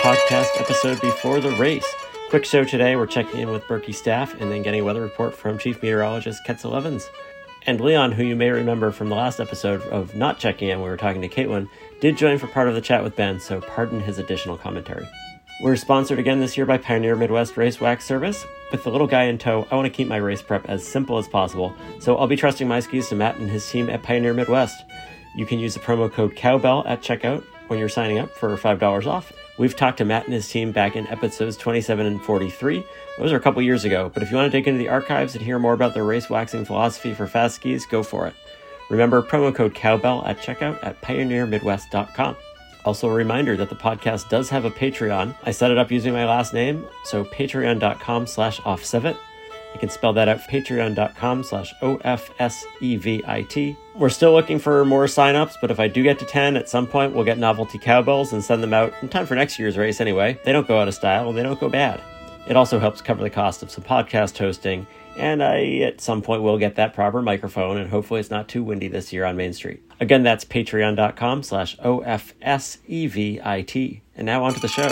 podcast episode before the race. Quick show today. We're checking in with Berkey staff and then getting a weather report from Chief Meteorologist Ketzel Evans. And Leon, who you may remember from the last episode of not checking in, we were talking to Caitlin, did join for part of the chat with Ben, so pardon his additional commentary. We're sponsored again this year by Pioneer Midwest Race Wax Service. With the little guy in tow, I want to keep my race prep as simple as possible, so I'll be trusting my skis to Matt and his team at Pioneer Midwest. You can use the promo code COWBELL at checkout when you're signing up for $5 off. We've talked to Matt and his team back in episodes 27 and 43. Those are a couple years ago, but if you want to dig into the archives and hear more about their race waxing philosophy for fast skis, go for it. Remember, promo code COWBELL at checkout at pioneermidwest.com. Also a reminder that the podcast does have a Patreon. I set it up using my last name, so patreon.com/offsevit. You can spell that out, patreon.com/OFSEVIT. We're still looking for more signups, but if I do get to 10, at some point we'll get novelty cowbells and send them out in time for next year's race anyway. They don't go out of style and they don't go bad. It also helps cover the cost of some podcast hosting, and I, at some point, will get that proper microphone, and hopefully it's not too windy this year on Main Street. Again, that's patreon.com/OFSEVIT. And now on to the show.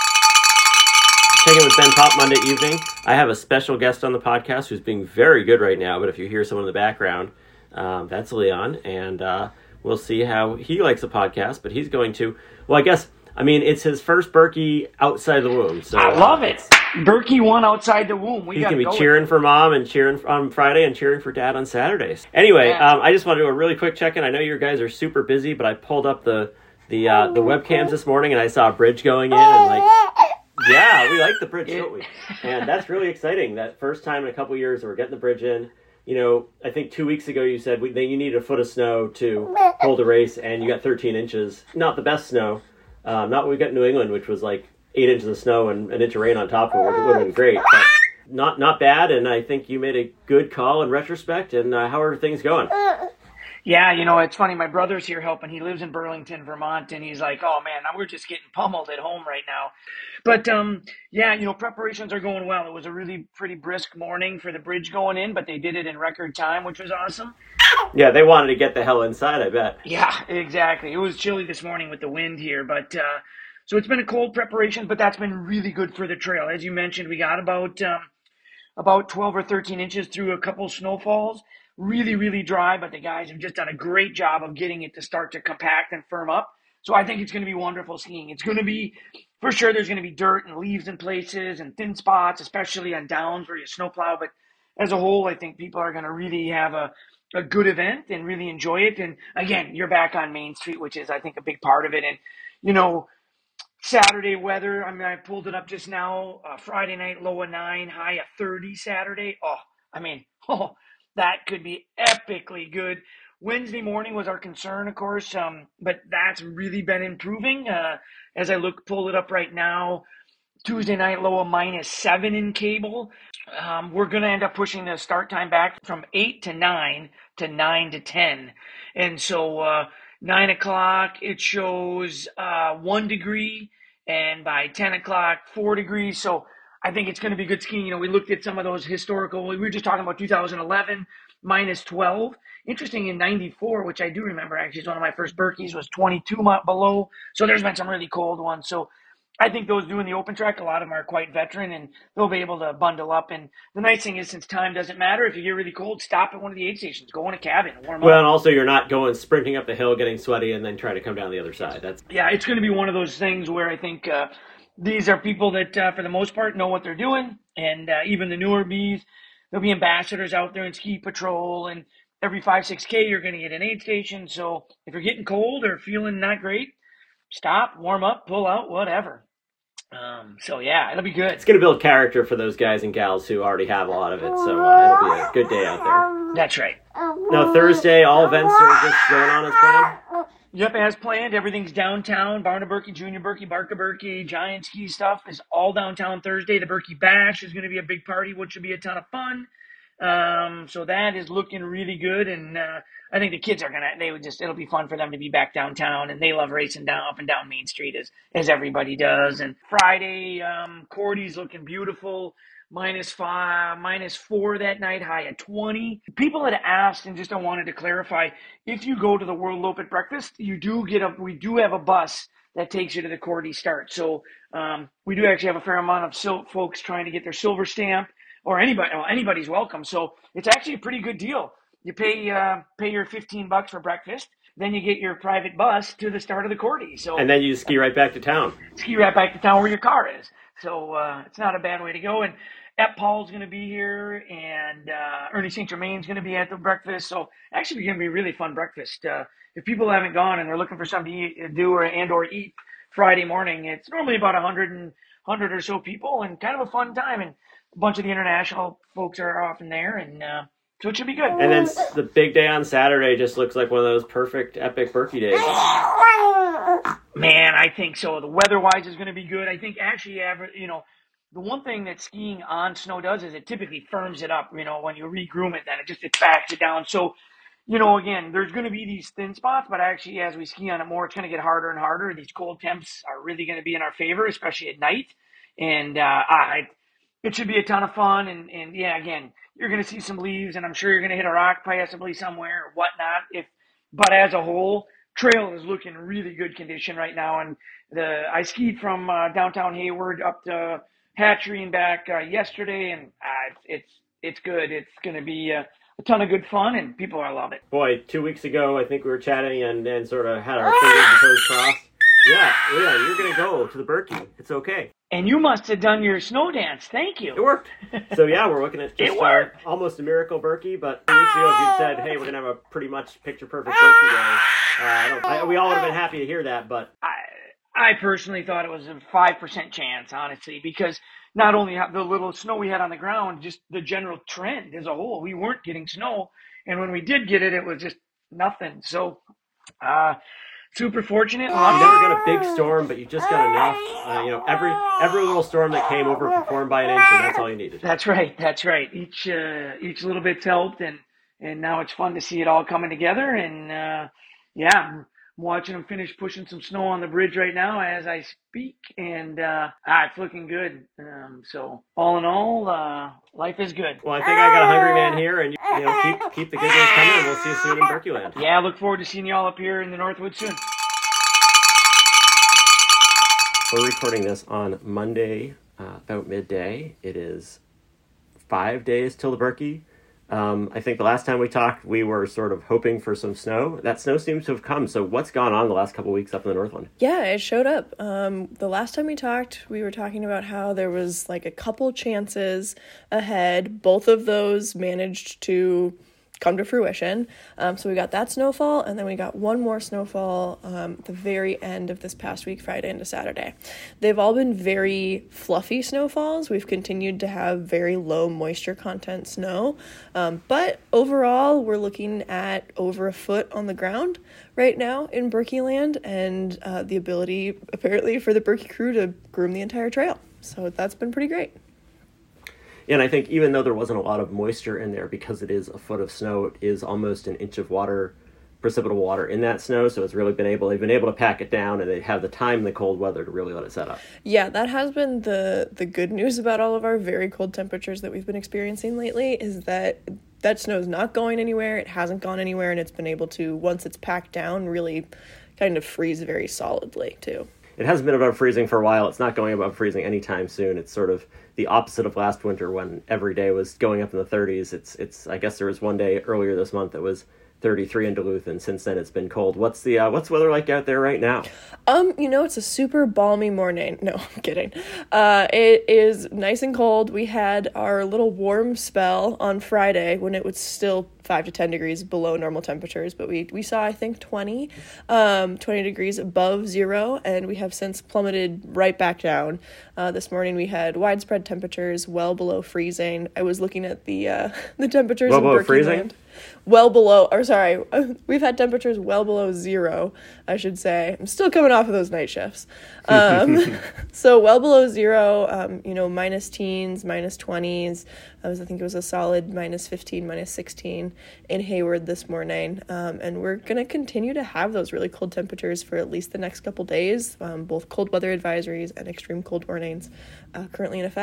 Checking with Ben Pop Monday evening. I have a special guest on the podcast who's being very good right now, but if you hear someone in the background, that's Leon, and we'll see how he likes the podcast, but he's going to, well, it's his first Berkey outside the womb. So I love it. Berkey won outside the womb. He's going to be cheering for mom and cheering on Friday and cheering for dad on Saturdays. Anyway, yeah. I just want to do a really quick check-in. I know you guys are super busy, but I pulled up the webcams this morning and I saw a bridge going in and yeah, we like the bridge, don't we? And that's really exciting. That first time in a couple years that we're getting the bridge in. You know, I think 2 weeks ago you said that you needed a foot of snow to hold a race, and you got 13 inches. Not the best snow. Not what we got in New England, which was like 8 inches of snow and an inch of rain on top of it, which would have been great. But not bad, and I think you made a good call in retrospect. And how are things going? Yeah, it's funny. My brother's here helping. He lives in Burlington, Vermont, and he's like, oh, man, we're just getting pummeled at home right now. But, preparations are going well. It was a really pretty brisk morning for the bridge going in, but they did it in record time, which was awesome. Yeah, they wanted to get the hell inside, I bet. Yeah, exactly. It was chilly this morning with the wind here, but so it's been a cold preparation, but that's been really good for the trail. As you mentioned, we got about 12 or 13 inches through a couple snowfalls. Really, really dry, but the guys have just done a great job of getting it to start to compact and firm up. So I think it's going to be wonderful skiing. It's going to be, for sure, there's going to be dirt and leaves in places and thin spots, especially on downs where you snowplow. But as a whole, I think people are going to really have a good event and really enjoy it. And again, you're back on Main Street, which is, I think, a big part of it. And, Saturday weather, I pulled it up just now. Friday night, low of 9, high of 30 Saturday. That could be epically good. Wednesday morning was our concern, of course, but that's really been improving. As I pull it up right now, Tuesday night, low of -7 in Cable. We're going to end up pushing the start time back from 8 to 9 to 9 to 10. And so 9 o'clock, it shows 1 degree, and by 10 o'clock, 4 degrees. So I think it's going to be good skiing. We looked at some of those historical. We were just talking about 2011, -12. Interesting, in 94, which I do remember, actually, is one of my first Berkeys, was 22 below. So there's been some really cold ones. So I think those doing the open track, a lot of them are quite veteran, and they'll be able to bundle up. And the nice thing is, since time doesn't matter, if you get really cold, stop at one of the aid stations. Go in a cabin and warm up. Well, and also you're not going sprinting up the hill, getting sweaty, and then trying to come down the other side. Yeah, it's going to be one of those things where I think these are people that, for the most part, know what they're doing. And even the newer bees, there'll be ambassadors out there in ski patrol. And every 5-6K, you're going to get an aid station. So if you're getting cold or feeling not great, stop, warm up, pull out, whatever. It'll be good. It's going to build character for those guys and gals who already have a lot of it. So it'll be a good day out there. That's right. Now, Thursday, all events are just going on as planned? Yep, as planned. Everything's downtown. Barna Berkey, Junior Berkey, Barca Berkey, Giant Ski stuff is all downtown Thursday. The Berkey Bash is going to be a big party, which should be a ton of fun. So that is looking really good. And I think the kids are it'll be fun for them to be back downtown. And they love racing up and down Main Street as everybody does. And Friday, Cordy's looking beautiful. -5, -4 that night, high at 20. People had asked, and just I wanted to clarify, if you go to the World Lope at breakfast, we do have a bus that takes you to the Cordy start. So we do actually have a fair amount of folks trying to get their silver stamp, or anybody's welcome. So it's actually a pretty good deal. You pay your $15 for breakfast, then you get your private bus to the start of the Cordy. So and then you ski right back to town. Ski right back to town where your car is. So it's not a bad way to go. And Paul's going to be here, and Ernie St. Germain's going to be at the breakfast. So actually, it's going to be a really fun breakfast. If people haven't gone and they're looking for something to eat, do or eat Friday morning, it's normally about 100 or so people, and kind of a fun time. And a bunch of the international folks are often there, and so it should be good. And then the big day on Saturday just looks like one of those perfect, epic Berkey days. Man, I think so. The weather-wise is going to be good. I think actually, the one thing that skiing on snow does is it typically firms it up. When you regroom it, then it backs it down. So, again, there's going to be these thin spots, but actually, as we ski on it more, it's going to get harder and harder. These cold temps are really going to be in our favor, especially at night. And it should be a ton of fun. And yeah, again, you're going to see some leaves, and I'm sure you're going to hit a rock possibly somewhere or whatnot. But as a whole, trail is looking really good condition right now. And I skied from downtown Hayward up to Hatchery and back yesterday, and it's good. It's going to be a ton of good fun, and people are love it. Boy, 2 weeks ago, I think we were chatting and sort of had our fingers and toes crossed. Yeah, you're going to go to the Berkey. It's okay. And you must have done your snow dance. Thank you. It worked. So yeah, we're looking at just almost a miracle Berkey, but 2 weeks ago, if you'd said, hey, we're going to have a pretty much picture-perfect Berkey day, we all would have been happy to hear that, but... I personally thought it was a 5% chance, honestly, because not only the little snow we had on the ground, just the general trend as a whole, we weren't getting snow. And when we did get it, it was just nothing. So, super fortunate. You never got a big storm, but you just got enough. Every little storm that came overperformed by an inch, and that's all you needed. That's right. Each little bit's helped, and now it's fun to see it all coming together. And I'm watching them finish pushing some snow on the bridge right now as I speak, and it's looking good. So all in all, life is good. Well, I think I got a hungry man here, and keep the good days coming, and we'll see you soon in Berkeyland. Yeah, I look forward to seeing you all up here in the Northwoods soon. We're recording this on Monday, about midday. It is 5 days till the Berkey. I think the last time we talked, we were sort of hoping for some snow. That snow seems to have come. So what's gone on the last couple of weeks up in the Northland? Yeah, it showed up. The last time we talked, we were talking about how there was like a couple chances ahead. Both of those managed to come to fruition. So we got that snowfall, and then we got one more snowfall at the very end of this past week, Friday into Saturday. They've all been very fluffy snowfalls. We've continued to have very low moisture content snow, but overall we're looking at over a foot on the ground right now in Berkeyland, and the ability apparently for the Berkey crew to groom the entire trail. So that's been pretty great. And I think even though there wasn't a lot of moisture in there, because it is a foot of snow, it is almost an inch of water, precipitable water in that snow. So they've been able to pack it down, and they have the time in the cold weather to really let it set up. Yeah, that has been the good news about all of our very cold temperatures that we've been experiencing lately, is that snow is not going anywhere. It hasn't gone anywhere, and it's been able to, once it's packed down, really kind of freeze very solidly too. It hasn't been above freezing for a while. It's not going above freezing anytime soon. It's sort of the opposite of last winter when every day was going up in the 30s. It's I guess there was one day earlier this month that was 33 in Duluth, and since then it's been cold. What's the weather like out there right now? It's a super balmy morning. No, I'm kidding. It is nice and cold. We had our little warm spell on Friday when it was still 5 to 10 degrees below normal temperatures, but we saw, I think, 20 degrees above zero, and we have since plummeted right back down. This morning we had widespread temperatures well below freezing. I was looking at the temperatures in Berkeyland. We've had temperatures well below zero, I should say. I'm still coming off of those night shifts. So well below zero, minus teens, minus 20s. I think it was a solid minus 15, minus 16 in Hayward this morning. And we're going to continue to have those really cold temperatures for at least the next couple days, both cold weather advisories and extreme cold warnings currently in effect.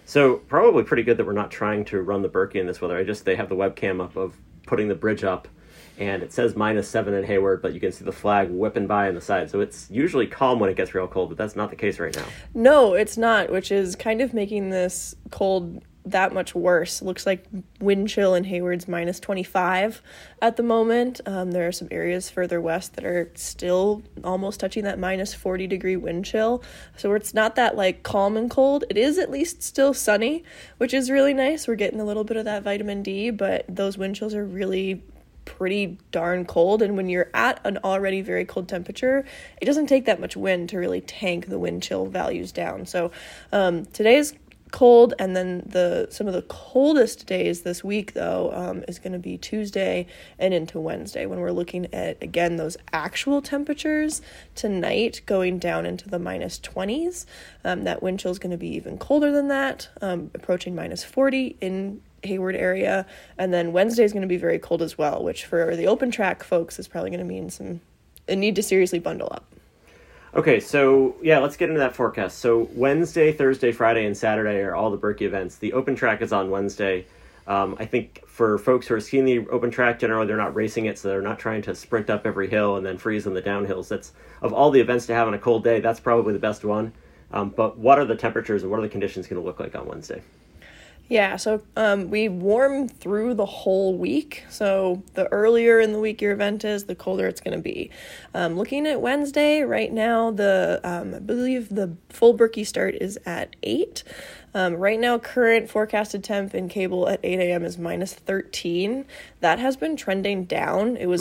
So probably pretty good that we're not trying to run the Berkey in this weather. They have the webcam up of putting the bridge up, and it says -7 in Hayward, but you can see the flag whipping by on the side. So it's usually calm when it gets real cold, but that's not the case right now. No, it's not, which is kind of making this cold that much worse. It looks like wind chill in Hayward's -25 at the moment. There are some areas further west that are still almost touching that -40 degree wind chill. So it's not that like calm and cold. It is at least still sunny, which is really nice. We're getting a little bit of that vitamin D, but those wind chills are really pretty darn cold, and when you're at an already very cold temperature, it doesn't take that much wind to really tank the wind chill values down. So today's cold, and then some of the coldest days this week though is going to be Tuesday and into Wednesday, when we're looking at again those actual temperatures tonight going down into the -20s. That wind chill is going to be even colder than that, approaching -40 in Hayward area, and then Wednesday is going to be very cold as well, which for the open track folks is probably going to mean a need to seriously bundle up. Okay, so yeah, let's get into that forecast. So Wednesday, Thursday, Friday, and Saturday are all the Berkey events. The open track is on Wednesday. I think for folks who are skiing the open track, generally they're not racing it, so they're not trying to sprint up every hill and then freeze on the downhills. That's, of all the events to have on a cold day, that's probably the best one. But what are the temperatures and what are the conditions going to look like on Wednesday? Yeah, so we warm through the whole week. So the earlier in the week your event is, the colder it's going to be. Looking at Wednesday, right now, I believe the full Berkey start is at 8. Right now, current forecasted temp in Cable at 8 a.m. is -13. That has been trending down. It was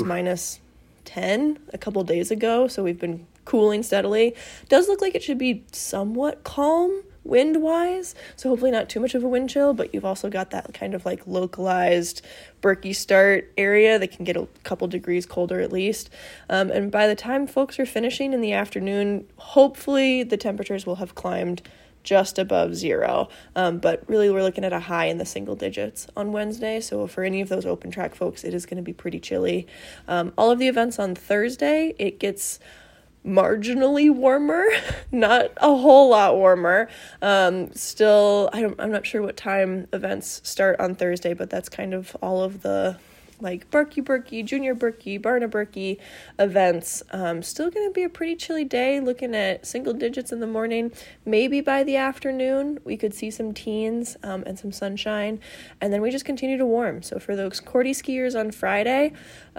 -10 a couple days ago, so we've been cooling steadily. Does look like it should be somewhat calm wind-wise, so hopefully not too much of a wind chill, but you've also got that kind of like localized Berkey start area that can get a couple degrees colder at least. And by the time folks are finishing in the afternoon, hopefully the temperatures will have climbed just above 0. But really we're looking at a high in the single digits on Wednesday. So for any of those open track folks, it is going to be pretty chilly. All of the events on Thursday, it gets marginally warmer, not a whole lot warmer. Still, I'm not sure what time events start on Thursday, but that's kind of all of the like Berkey, Junior Berkey, Barna Berkey events. Still going to be a pretty chilly day, looking at single digits in the morning. Maybe by the afternoon, we could see some teens and some sunshine, and then we just continue to warm. So for those Cordy skiers on Friday,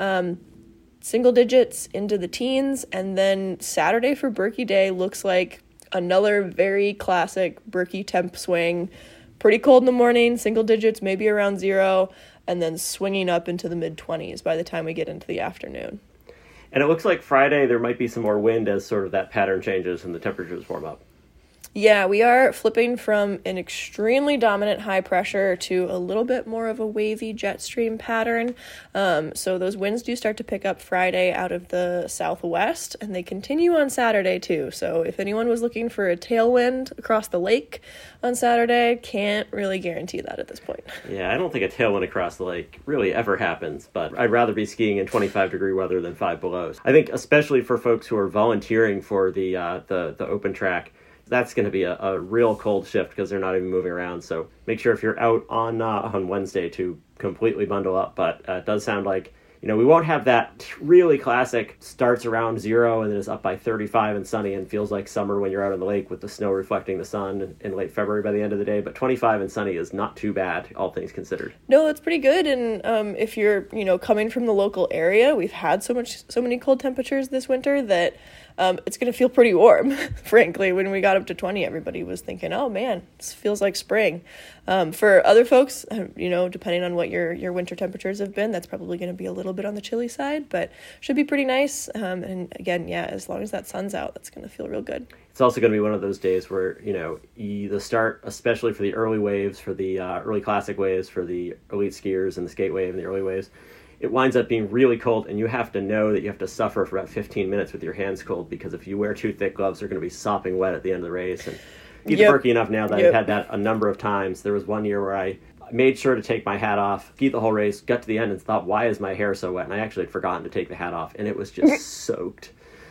single digits into the teens, and then Saturday for Berkey Day looks like another very classic Berkey temp swing. Pretty cold in the morning, single digits, maybe around 0, and then swinging up into the mid-20s by the time we get into the afternoon. And it looks like Friday there might be some more wind as sort of that pattern changes and the temperatures warm up. Yeah, we are flipping from an extremely dominant high pressure to a little bit more of a wavy jet stream pattern. So those winds do start to pick up Friday out of the southwest, and they continue on Saturday too. So if anyone was looking for a tailwind across the lake on Saturday, can't really guarantee that at this point. Yeah, I don't think a tailwind across the lake really ever happens, but I'd rather be skiing in 25-degree weather than 5 below. I think especially for folks who are volunteering for the open track, that's going to be a real cold shift because they're not even moving around. So make sure if you're out on Wednesday to completely bundle up. But it does sound like, we won't have that really classic starts around 0 and then is up by 35 and sunny and feels like summer when you're out on the lake with the snow reflecting the sun in late February by the end of the day. But 25 and sunny is not too bad, all things considered. No, that's pretty good. And if you're, coming from the local area, we've had so many cold temperatures this winter that it's going to feel pretty warm, frankly. When we got up to 20, everybody was thinking, oh man, this feels like spring. For other folks, depending on what your winter temperatures have been, that's probably going to be a little bit on the chilly side, but should be pretty nice. And again, yeah, as long as that sun's out, that's going to feel real good. It's also going to be one of those days where, the start, especially for the early waves, for the early classic waves, for the elite skiers and the skate wave and the early waves, it winds up being really cold, and you have to know that you have to suffer for about 15 minutes with your hands cold, because if you wear too thick gloves, they're going to be sopping wet at the end of the race. And ski the Berkey enough now that I've had that a number of times. There was one year where I made sure to take my hat off, skied the whole race, got to the end and thought, why is my hair so wet? And I actually had forgotten to take the hat off, and it was just soaked.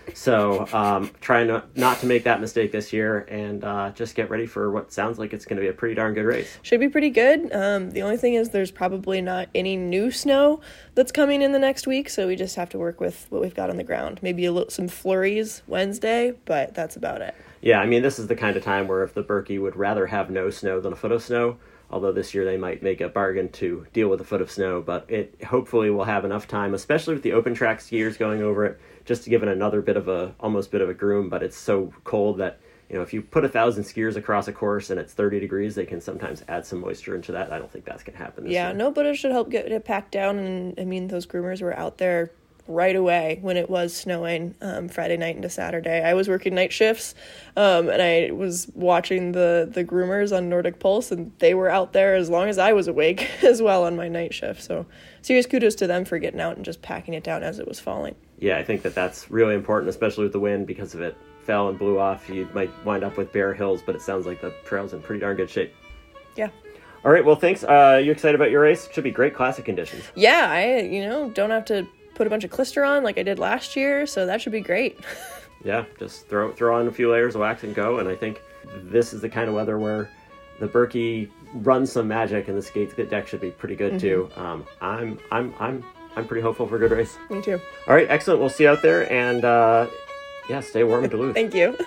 So try not to make that mistake this year, and just get ready for what sounds like it's going to be a pretty darn good race. Should be pretty good. The only thing is there's probably not any new snow that's coming in the next week, so we just have to work with what we've got on the ground. Maybe some flurries Wednesday, but that's about it. Yeah, I mean, this is the kind of time where if the Berkey would rather have no snow than a foot of snow, although this year they might make a bargain to deal with a foot of snow, but it hopefully will have enough time, especially with the open track skiers going over it, just to give it another almost bit of a groom. But it's so cold that, if you put 1,000 skiers across a course and it's 30 degrees, they can sometimes add some moisture into that. I don't think that's going to happen this year. No, but it should help get it packed down. And I mean, those groomers were out there right away when it was snowing Friday night into Saturday. I was working night shifts and I was watching the groomers on Nordic Pulse, and they were out there as long as I was awake as well on my night shift. So serious kudos to them for getting out and just packing it down as it was falling. Yeah, I think that's really important, especially with the wind, because if it fell and blew off, you might wind up with bare hills, but it sounds like the trail's in pretty darn good shape. Yeah. All right, well, thanks. You excited about your race? Should be great classic conditions. Yeah, I don't have to put a bunch of Clister on like I did last year, so that should be great. Yeah, just throw on a few layers of wax and go, and I think this is the kind of weather where the Berkey runs some magic, and the skate deck should be pretty good too. I'm pretty hopeful for a good race. Me too. All right, excellent. We'll see you out there, and stay warm in Duluth. Thank you.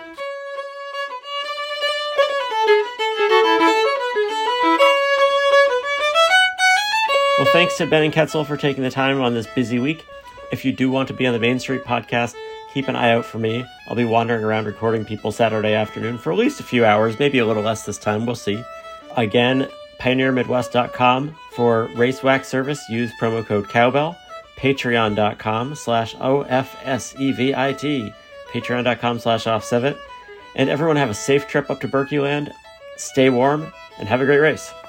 Well, thanks to Ben and Ketzel for taking the time on this busy week. If you do want to be on the Main Street podcast, keep an eye out for me. I'll be wandering around recording people Saturday afternoon for at least a few hours, maybe a little less this time. We'll see. Again, pioneermidwest.com for race wax service. Use promo code Cowbell. Patreon.com/OFSEVIT. Patreon.com/OffSevit. And everyone have a safe trip up to Berkeyland. Stay warm and have a great race.